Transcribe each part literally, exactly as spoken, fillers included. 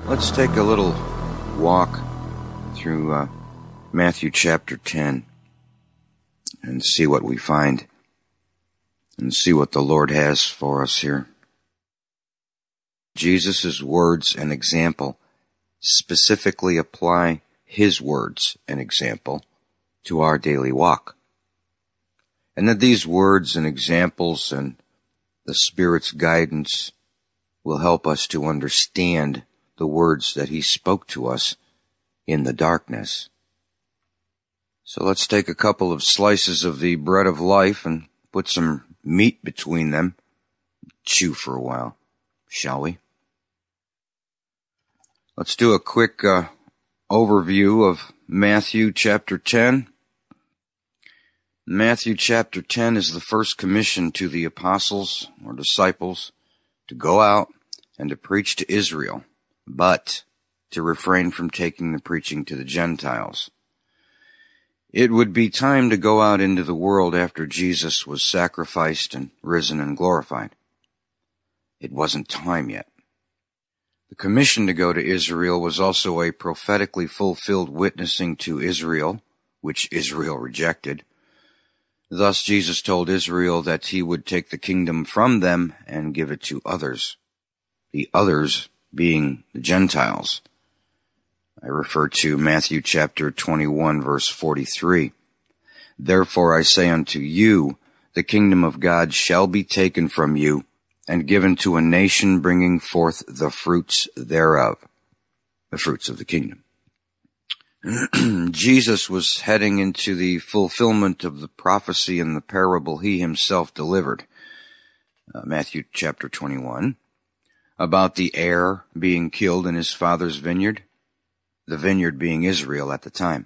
Let's take a little walk through uh, Matthew chapter ten and see what we find and see what the Lord has for us here. Jesus' words and example specifically apply his words and example to our daily walk. And that these words and examples and the Spirit's guidance will help us to understand the words that he spoke to us in the darkness. So let's take a couple of slices of the bread of life and put some meat between them. Chew for a while, shall we? Let's do a quick uh, overview of Matthew chapter ten. Matthew chapter ten is the first commission to the apostles or disciples to go out and to preach to Israel, but to refrain from taking the preaching to the Gentiles. It would be time to go out into the world after Jesus was sacrificed and risen and glorified. It wasn't time yet. The commission to go to Israel was also a prophetically fulfilled witnessing to Israel, which Israel rejected. Thus Jesus told Israel that he would take the kingdom from them and give it to others, the others being the Gentiles. I refer to Matthew chapter twenty-one, verse forty-three. Therefore I say unto you, the kingdom of God shall be taken from you and given to a nation bringing forth the fruits thereof, the fruits of the kingdom. Jesus was heading into the fulfillment of the prophecy in the parable he himself delivered, uh, Matthew chapter twenty-one, about the heir being killed in his father's vineyard, the vineyard being Israel at the time.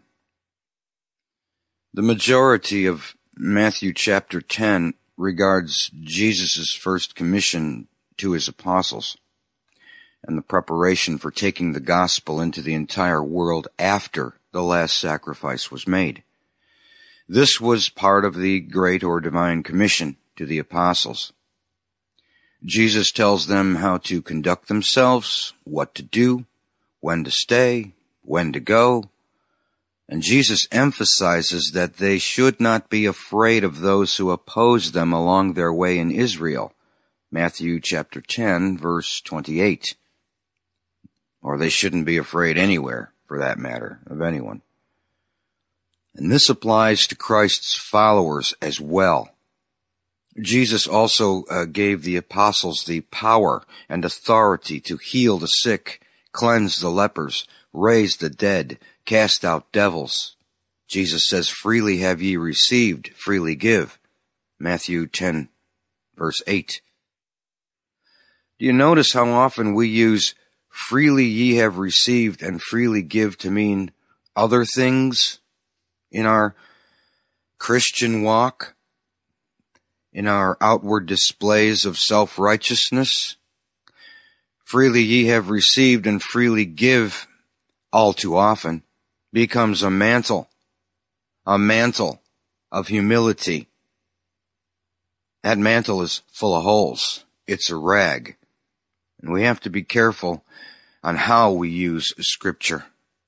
The majority of Matthew chapter ten regards Jesus' first commission to his apostles and the preparation for taking the gospel into the entire world after the last sacrifice was made. This was part of the great or divine commission to the apostles. Jesus tells them how to conduct themselves, what to do, when to stay, when to go, and Jesus emphasizes that they should not be afraid of those who oppose them along their way in Israel, Matthew chapter ten, verse twenty-eight. Or they shouldn't be afraid anywhere, for that matter, of anyone. And this applies to Christ's followers as well. Jesus also uh, gave the apostles the power and authority to heal the sick, cleanse the lepers, raise the dead, cast out devils. Jesus says, freely have ye received, freely give. Matthew ten, verse eight. Do you notice how often we use freely ye have received and freely give to mean other things in our Christian walk, in our outward displays of self-righteousness? Freely ye have received and freely give, all too often, becomes a mantle, a mantle of humility. That mantle is full of holes. It's a rag. And we have to be careful on how we use Scripture.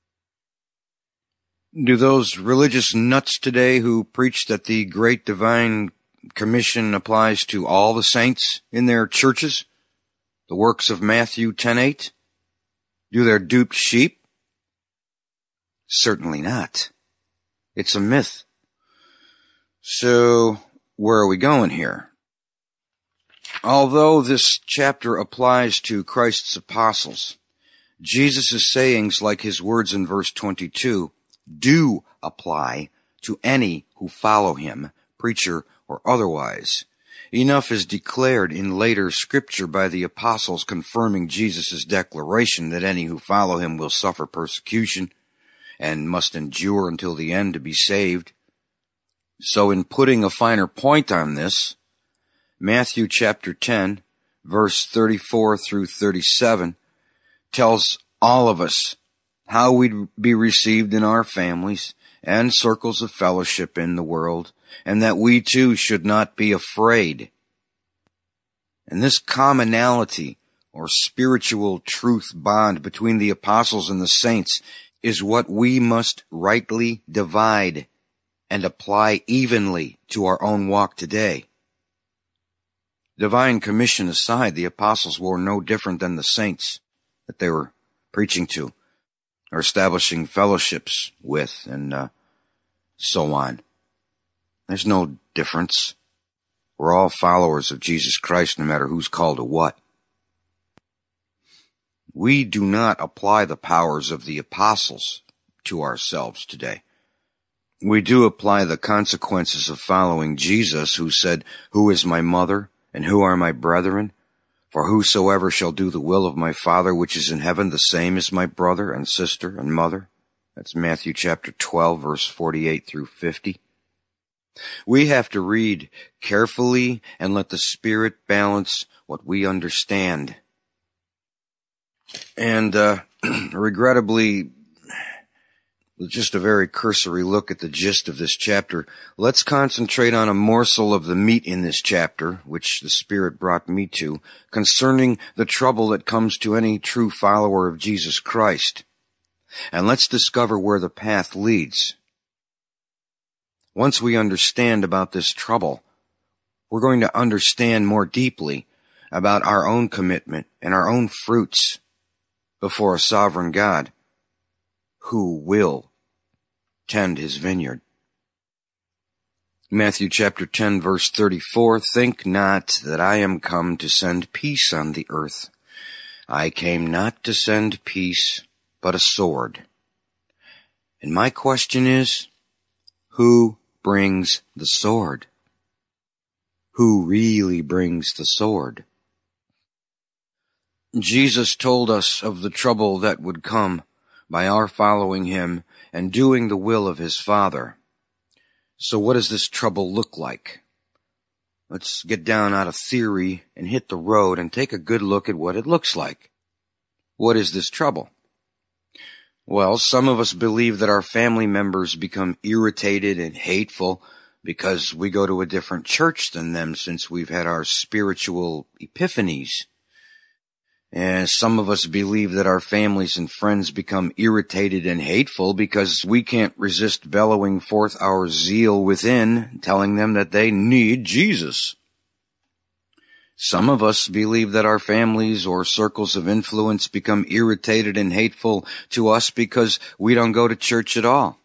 Do those religious nuts today who preach that the great divine commission applies to all the saints in their churches, the works of Matthew ten eight, do their duped sheep? Certainly not. It's a myth. So, where are we going here? Although this chapter applies to Christ's apostles, Jesus' sayings, like his words in verse twenty-two, do apply to any who follow him, preacher or otherwise. Enough is declared in later scripture by the apostles confirming Jesus' declaration that any who follow him will suffer persecution and must endure until the end to be saved. So in putting a finer point on this, Matthew chapter ten, verse thirty-four through thirty-seven, tells all of us how we'd be received in our families and circles of fellowship in the world, and that we too should not be afraid. And this commonality or spiritual truth bond between the apostles and the saints is what we must rightly divide and apply evenly to our own walk today. Divine commission aside, the apostles were no different than the saints that they were preaching to or establishing fellowships with, and uh, so on. There's no difference. We're all followers of Jesus Christ, no matter who's called to what. We do not apply the powers of the apostles to ourselves today. We do apply the consequences of following Jesus, who said, "Who is my mother, and who are my brethren? For whosoever shall do the will of my Father which is in heaven, the same is my brother and sister and mother." That's Matthew chapter twelve, verse forty-eight through fifty. We have to read carefully and let the Spirit balance what we understand. And uh, regrettably, with just a very cursory look at the gist of this chapter, let's concentrate on a morsel of the meat in this chapter, which the Spirit brought me to, concerning the trouble that comes to any true follower of Jesus Christ. And let's discover where the path leads. Once we understand about this trouble, we're going to understand more deeply about our own commitment and our own fruits before a sovereign God who will tend his vineyard. Matthew chapter ten, verse thirty-four, "Think not that I am come to send peace on the earth. I came not to send peace, but a sword." And my question is, who brings the sword? Who really brings the sword? Jesus told us of the trouble that would come by our following him and doing the will of his Father. So what does this trouble look like? Let's get down out of theory and hit the road and take a good look at what it looks like. What is this trouble? Well, some of us believe that our family members become irritated and hateful because we go to a different church than them since we've had our spiritual epiphanies. And some of us believe that our families and friends become irritated and hateful because we can't resist bellowing forth our zeal within, telling them that they need Jesus. Some of us believe that our families or circles of influence become irritated and hateful to us because we don't go to church at all.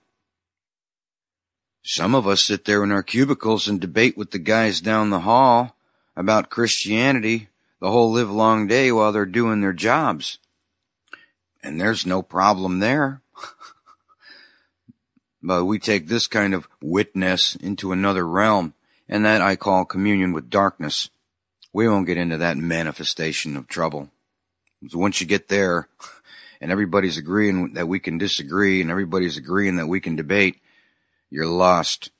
Some of us sit there in our cubicles and debate with the guys down the hall about Christianity the whole livelong day while they're doing their jobs. And there's no problem there. But we take this kind of witness into another realm, and that I call communion with darkness. We won't get into that manifestation of trouble. So once you get there, and everybody's agreeing that we can disagree, and everybody's agreeing that we can debate, you're lost.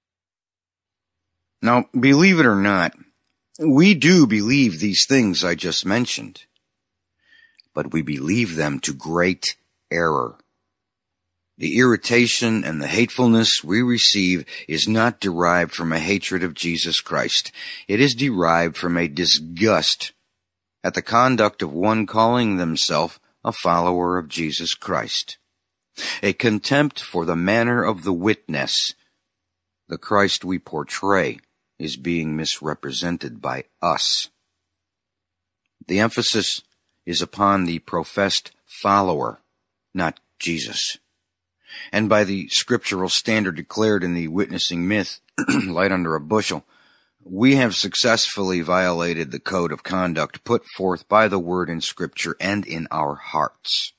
Now, believe it or not, we do believe these things I just mentioned, but we believe them to great error. The irritation and the hatefulness we receive is not derived from a hatred of Jesus Christ. It is derived from a disgust at the conduct of one calling themselves a follower of Jesus Christ, a contempt for the manner of the witness. The Christ we portray is being misrepresented by us. The emphasis is upon the professed follower, not Jesus. And by the scriptural standard declared in the witnessing myth, light under a bushel, we have successfully violated the code of conduct put forth by the word in Scripture and in our hearts.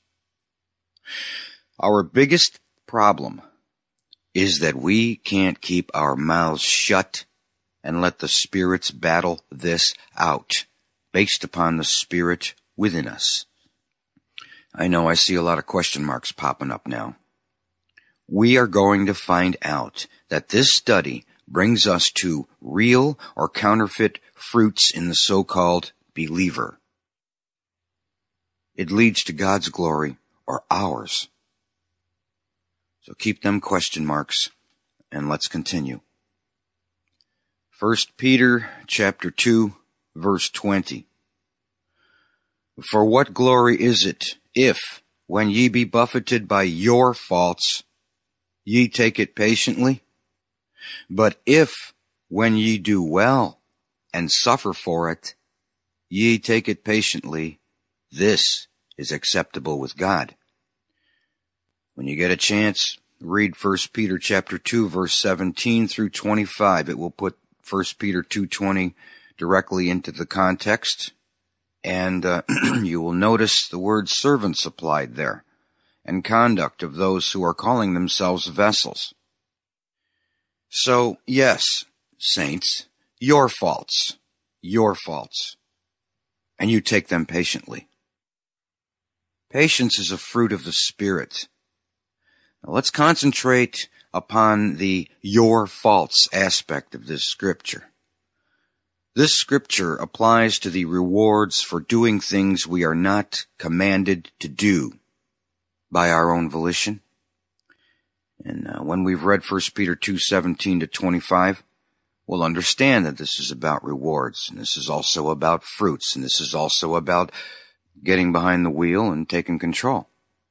Our biggest problem is that we can't keep our mouths shut and let the spirits battle this out, based upon the Spirit within us. I know I see a lot of question marks popping up now. We are going to find out that this study brings us to real or counterfeit fruits in the so-called believer. It leads to God's glory or ours. So keep them question marks and let's continue. First Peter chapter two, verse twenty. For what glory is it, if, when ye be buffeted by your faults, ye take it patiently? But if, when ye do well, and suffer for it, ye take it patiently, this is acceptable with God. When you get a chance, read First Peter chapter two, verse seventeen through twenty-five. It will put First Peter two twenty directly into the context, and uh, you will notice the word servants applied there, and conduct of those who are calling themselves vessels. So, yes, saints, your faults, your faults, and you take them patiently. Patience is a fruit of the Spirit. Now let's concentrate upon the your faults aspect of this scripture. This scripture applies to the rewards for doing things we are not commanded to do by our own volition. And uh, when we've read First Peter two seventeen to twenty-five, we'll understand that this is about rewards, and this is also about fruits, and this is also about getting behind the wheel and taking control.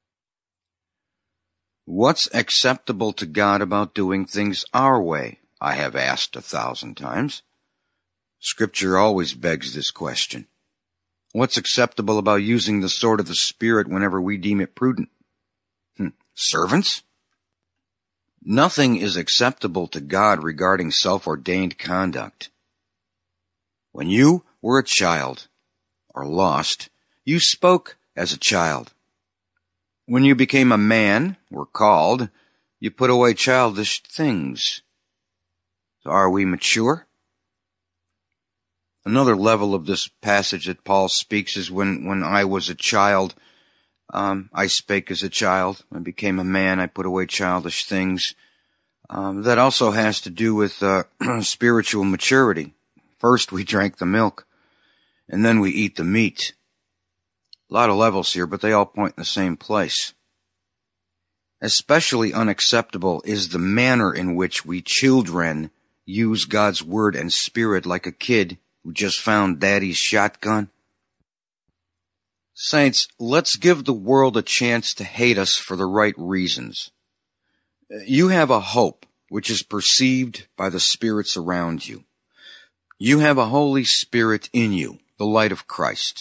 What's acceptable to God about doing things our way? I have asked a thousand times. Scripture always begs this question. What's acceptable about using the sword of the Spirit whenever we deem it prudent? Hmm. Servants? Nothing is acceptable to God regarding self-ordained conduct. When you were a child, or lost, you spoke as a child. When you became a man, were called, you put away childish things. So are we mature? Another level of this passage that Paul speaks is when, when I was a child, um, I spake as a child. When I became a man, I put away childish things. Um, that also has to do with uh, spiritual maturity. First we drank the milk, and then we eat the meat. A lot of levels here, but they all point in the same place. Especially unacceptable is the manner in which we children use God's word and spirit like a kid who just found daddy's shotgun. Saints, let's give the world a chance to hate us for the right reasons. You have a hope which is perceived by the spirits around you. You have a Holy Spirit in you, the light of Christ.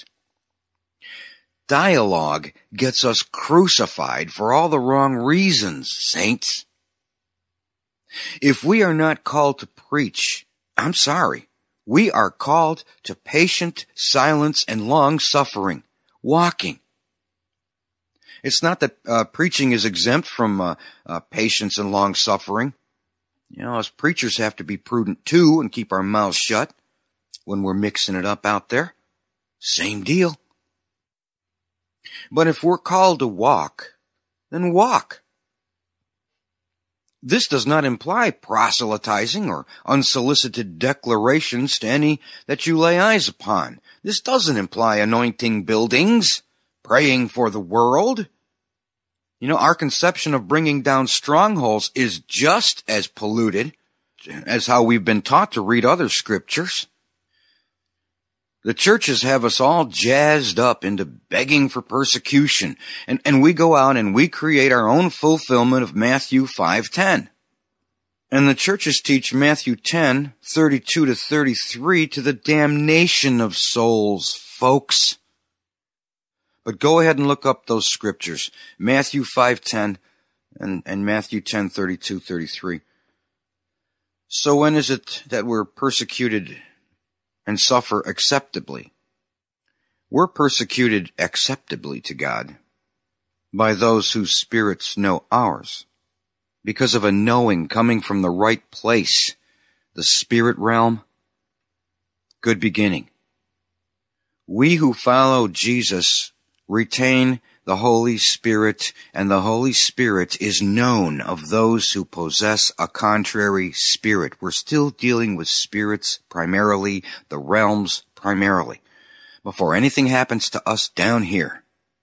Dialogue gets us crucified for all the wrong reasons, saints. If we are not called to preach, I'm sorry, we are called to patient silence and long suffering, walking. It's not that uh, preaching is exempt from uh, uh, patience and long suffering. You know, us preachers have to be prudent too and keep our mouths shut when we're mixing it up out there. Same deal. But if we're called to walk, then walk. This does not imply proselytizing or unsolicited declarations to any that you lay eyes upon. This doesn't imply anointing buildings, praying for the world. You know, our conception of bringing down strongholds is just as polluted as how we've been taught to read other scriptures. The churches have us all jazzed up into begging for persecution, and, and we go out and we create our own fulfillment of Matthew five ten. And the churches teach Matthew ten, thirty-two to thirty-three to the damnation of souls, folks. But go ahead and look up those scriptures, Matthew five ten and, and Matthew ten, thirty-two, thirty-three. So when is it that we're persecuted and suffer acceptably? We're persecuted acceptably to God by those whose spirits know ours, because of a knowing coming from the right place, the spirit realm. Good beginning. We who follow Jesus retain the Holy Spirit, and the Holy Spirit is known of those who possess a contrary spirit. We're still dealing with spirits primarily, the realms primarily, before anything happens to us down here.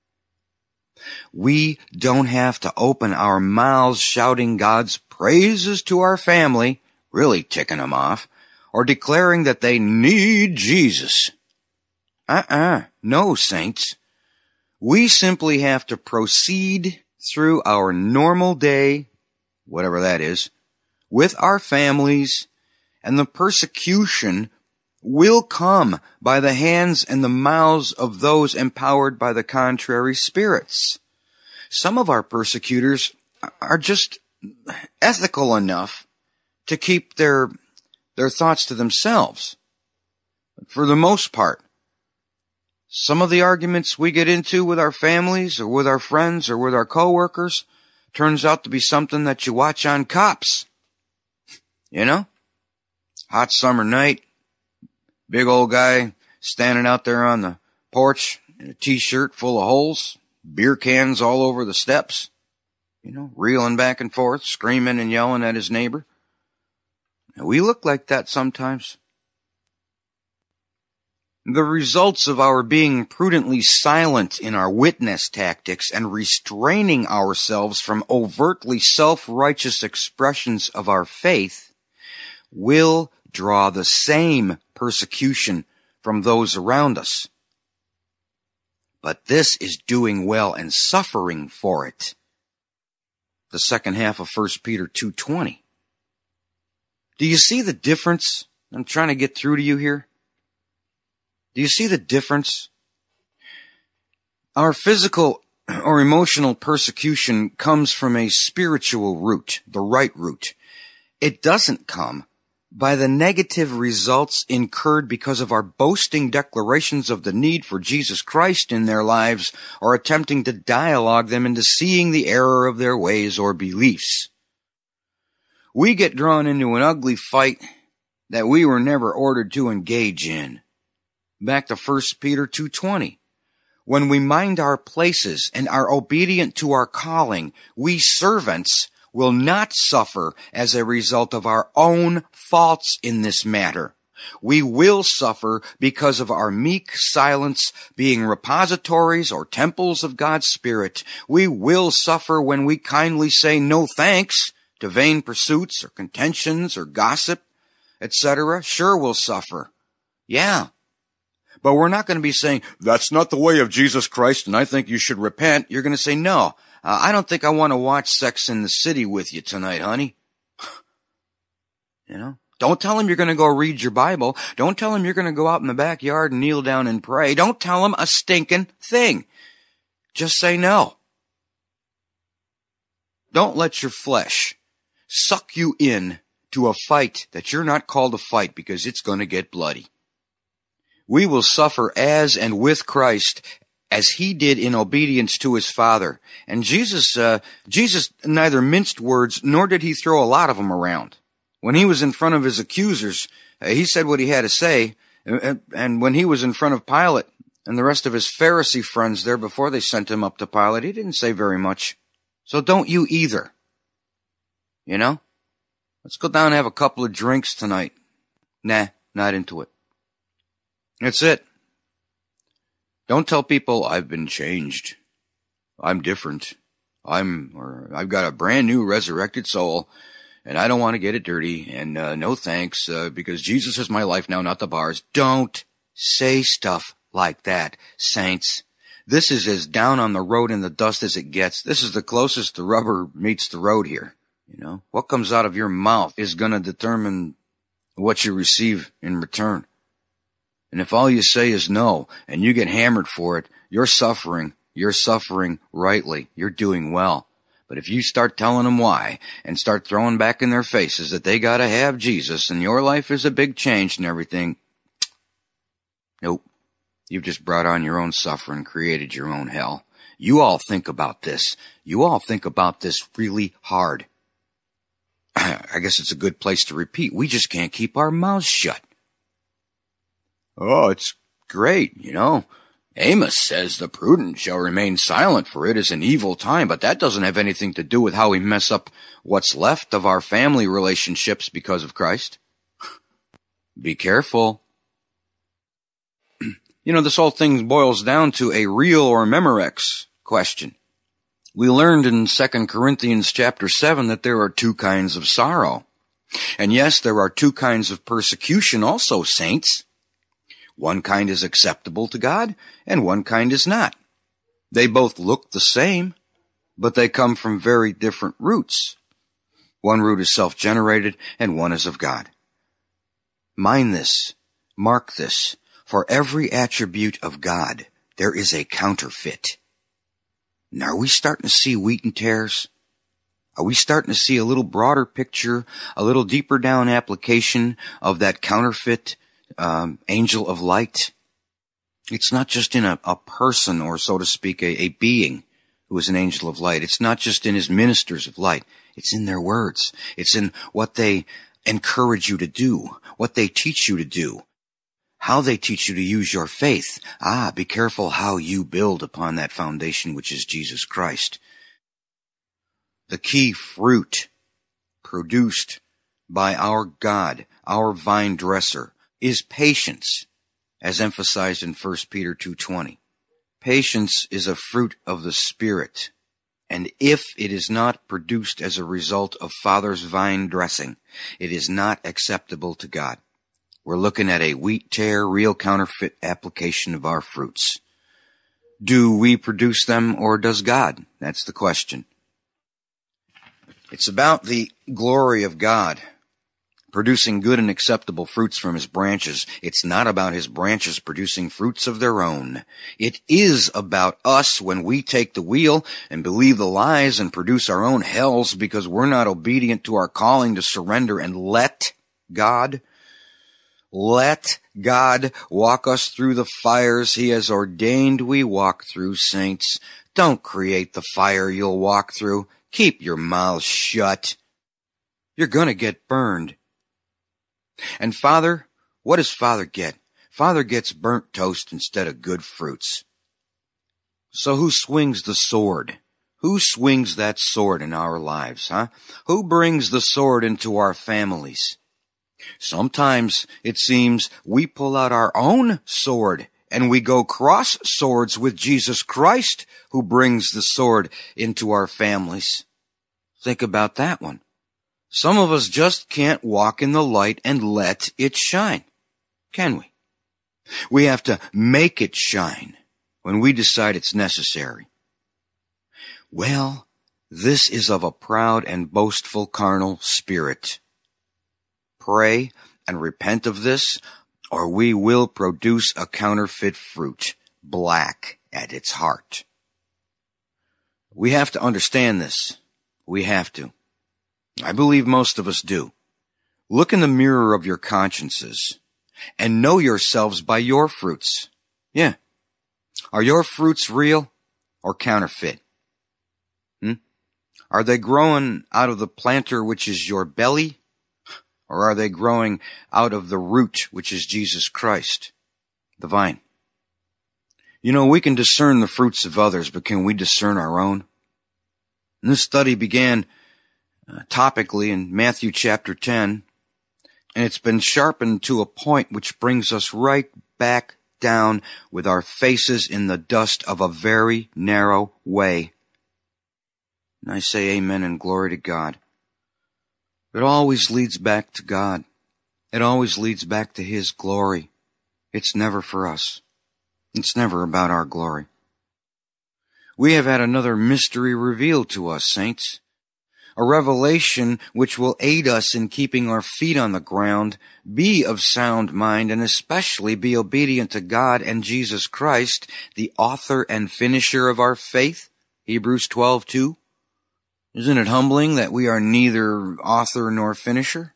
We don't have to open our mouths shouting God's praises to our family, really ticking them off, or declaring that they need Jesus. Uh-uh. No, saints. We simply have to proceed through our normal day, whatever that is, with our families, and the persecution will come by the hands and the mouths of those empowered by the contrary spirits. Some of our persecutors are just ethical enough to keep their their thoughts to themselves. For the most part, some of the arguments we get into with our families or with our friends or with our coworkers turns out to be something that you watch on Cops. You know? Hot summer night, big old guy standing out there on the porch in a t-shirt full of holes, beer cans all over the steps, you know, reeling back and forth, screaming and yelling at his neighbor. And we look like that sometimes. The results of our being prudently silent in our witness tactics and restraining ourselves from overtly self-righteous expressions of our faith will draw the same persecution from those around us. But this is doing well and suffering for it. The second half of First Peter two twenty. Do you see the difference I'm trying to get through to you here? Do you see the difference? Our physical or emotional persecution comes from a spiritual root, the right root. It doesn't come by the negative results incurred because of our boasting declarations of the need for Jesus Christ in their lives or attempting to dialogue them into seeing the error of their ways or beliefs. We get drawn into an ugly fight that we were never ordered to engage in. Back to First Peter two twenty. When we mind our places and are obedient to our calling, we servants will not suffer as a result of our own faults in this matter. We will suffer because of our meek silence being repositories or temples of God's Spirit. We will suffer when we kindly say no thanks to vain pursuits or contentions or gossip, et cetera. Sure, we'll suffer. Yeah. But we're not going to be saying, that's not the way of Jesus Christ and I think you should repent. You're going to say, no, uh, I don't think I want to watch Sex in the City with you tonight, honey. You know, don't tell him you're going to go read your Bible. Don't tell him you're going to go out in the backyard and kneel down and pray. Don't tell him a stinking thing. Just say no. Don't let your flesh suck you in to a fight that you're not called to fight because it's going to get bloody. We will suffer as and with Christ as he did in obedience to his Father. And Jesus, uh, Jesus neither minced words nor did he throw a lot of them around. When he was in front of his accusers, uh, he said what he had to say. And, and when he was in front of Pilate and the rest of his Pharisee friends there before they sent him up to Pilate, he didn't say very much. So don't you either. You know? Let's go down and have a couple of drinks tonight. Nah, not into it. That's it. Don't tell people I've been changed. I'm different. I'm, or I've got a brand new resurrected soul and I don't want to get it dirty and uh, no thanks uh, because Jesus is my life now, not the bars. Don't say stuff like that, saints. This is as down on the road in the dust as it gets. This is the closest the rubber meets the road here. You know, what comes out of your mouth is going to determine what you receive in return. And if all you say is no, and you get hammered for it, you're suffering. You're suffering rightly. You're doing well. But if you start telling them why, and start throwing back in their faces that they gotta have Jesus, and your life is a big change and everything, nope. You've just brought on your own suffering, created your own hell. You all think about this. You all think about this really hard. I guess it's a good place to repeat. We just can't keep our mouths shut. Oh, it's great, you know. Amos says the prudent shall remain silent, for it is an evil time, but that doesn't have anything to do with how we mess up what's left of our family relationships because of Christ. Be careful. You know, this whole thing boils down to a real or Memorex question. We learned in Second Corinthians chapter seven that there are two kinds of sorrow. And yes, there are two kinds of persecution also, saints. One kind is acceptable to God, and one kind is not. They both look the same, but they come from very different roots. One root is self-generated, and one is of God. Mind this, mark this, for every attribute of God, there is a counterfeit. Now, are we starting to see wheat and tares? Are we starting to see a little broader picture, a little deeper down application of that counterfeit um, angel of light? It's not just in a, a person, or so to speak, a, a being who is an angel of light. It's not just in his ministers of light. It's in their words. It's in what they encourage you to do, what they teach you to do, how they teach you to use your faith. Ah, be careful how you build upon that foundation, which is Jesus Christ. The key fruit produced by our God, our vine dresser, is patience, as emphasized in First Peter two twenty. Patience is a fruit of the Spirit, and if it is not produced as a result of Father's vine dressing, it is not acceptable to God. We're looking at a wheat tare, real counterfeit application of our fruits. Do we produce them, or does God? That's the question. It's about the glory of God producing good and acceptable fruits from his branches. It's not about his branches producing fruits of their own. It is about us when we take the wheel and believe the lies and produce our own hells because we're not obedient to our calling to surrender and let God, let God walk us through the fires he has ordained we walk through, saints. Don't create the fire you'll walk through. Keep your mouth shut. You're going to get burned. And Father, what does Father get? Father gets burnt toast instead of good fruits. So who swings the sword? Who swings that sword in our lives, huh? Who brings the sword into our families? Sometimes, it seems, we pull out our own sword and we go cross swords with Jesus Christ, who brings the sword into our families. Think about that one. Some of us just can't walk in the light and let it shine, can we? We have to make it shine when we decide it's necessary. Well, this is of a proud and boastful carnal spirit. Pray and repent of this, or we will produce a counterfeit fruit, black at its heart. We have to understand this. We have to. I believe most of us do. Look in the mirror of your consciences and know yourselves by your fruits. Yeah. Are your fruits real or counterfeit? Hmm? Are they growing out of the planter, which is your belly? Or are they growing out of the root, which is Jesus Christ, the vine? You know, we can discern the fruits of others, but can we discern our own? And this study began uh, topically in Matthew chapter ten, and it's been sharpened to a point which brings us right back down with our faces in the dust of a very narrow way. And I say amen and glory to God. It always leads back to God. It always leads back to his glory. It's never for us. It's never about our glory. We have had another mystery revealed to us, saints. A revelation which will aid us in keeping our feet on the ground, be of sound mind, and especially be obedient to God and Jesus Christ, the author and finisher of our faith. Hebrews twelve two. Isn't it humbling that we are neither author nor finisher?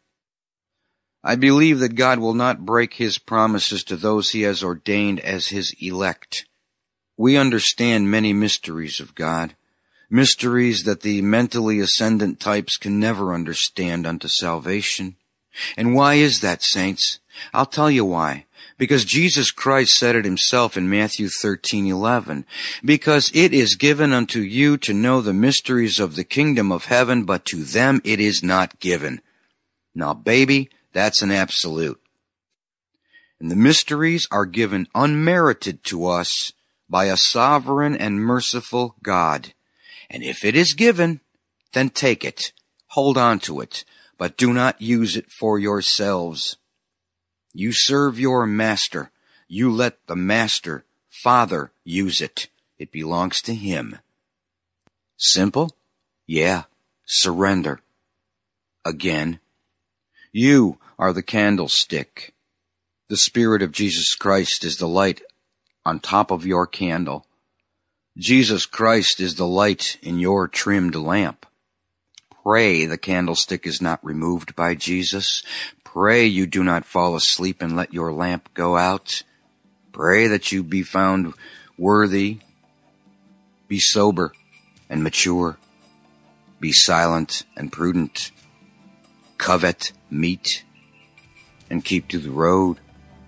I believe that God will not break his promises to those he has ordained as his elect. We understand many mysteries of God, mysteries that the mentally ascendant types can never understand unto salvation. And why is that, saints? I'll tell you why. Because Jesus Christ said it himself in Matthew thirteen eleven. Because it is given unto you to know the mysteries of the kingdom of heaven, but to them it is not given. Now, baby, that's an absolute. And the mysteries are given unmerited to us by a sovereign and merciful God. And if it is given, then take it. Hold on to it, but do not use it for yourselves. You serve your master, You let the Master, Father, use it. It belongs to Him. Simple? Yeah. Surrender. Again. You are the candlestick. The Spirit of Jesus Christ is the light on top of your candle. Jesus Christ is the light in your trimmed lamp. Pray the candlestick is not removed by Jesus. Pray you do not fall asleep and let your lamp go out. Pray that you be found worthy. Be sober and mature. Be silent and prudent. Covet meat and keep to the road.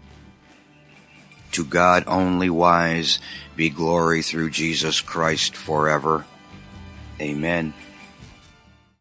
To God only wise be glory through Jesus Christ forever. Amen.